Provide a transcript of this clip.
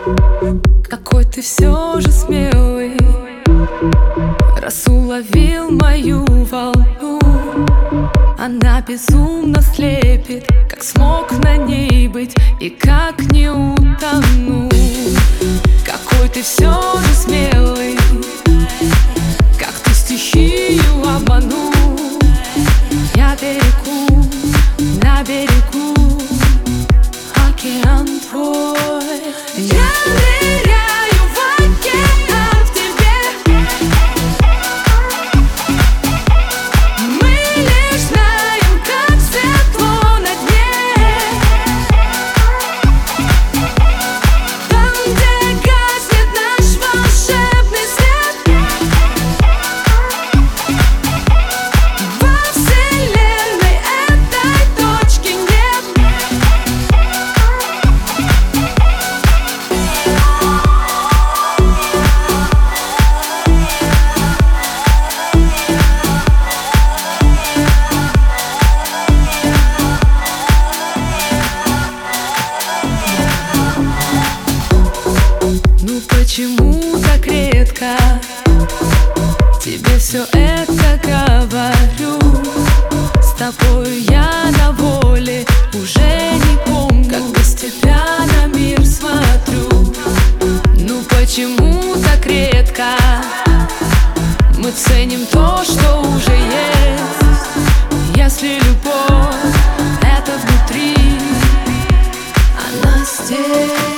Какой ты все же смелый, раз уловил мою волну. Она безумно слепит, как смог на ней быть и как не утону. Какой ты все же смелый, как ты стихию обманул. Я берегу, на берегу океан твой. Я ныряю в океан в тебе. Мы лишь знаем, как светло на дне. Там, где гаснет наш волшебный свет, во вселенной этой точки нет. Ну почему так редко тебе все это говорю? С тобой я на воле, уже не помню, как без тебя на мир смотрю. Ну почему так редко мы ценим то, что уже есть? Если любовь — это внутри, она здесь.